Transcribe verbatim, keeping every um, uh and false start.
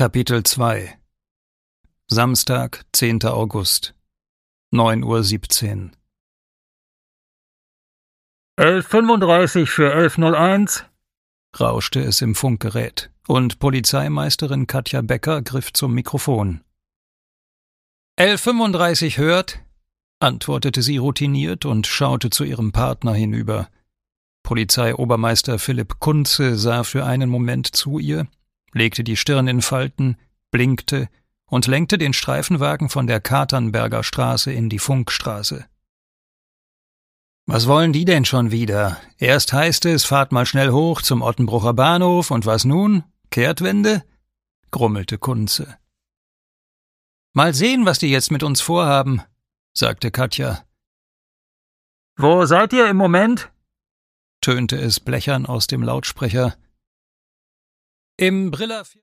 Kapitel zwei Samstag, zehnter August, neun Uhr siebzehn. elf fünfunddreißig für elf null eins, rauschte es im Funkgerät, und Polizeimeisterin Katja Becker griff zum Mikrofon. elf fünfunddreißig hört, antwortete sie routiniert und schaute zu ihrem Partner hinüber. Polizeiobermeister Philipp Kunze sah für einen Moment zu ihr, legte die Stirn in Falten, blinkte und lenkte den Streifenwagen von der Katernberger Straße in die Funkstraße. »Was wollen die denn schon wieder? Erst heißt es, fahrt mal schnell hoch zum Ottenbrucher Bahnhof, und was nun? Kehrtwende?« grummelte Kunze. »Mal sehen, was die jetzt mit uns vorhaben«, sagte Katja. »Wo seid ihr im Moment?« tönte es blechern aus dem Lautsprecher. »Im Briller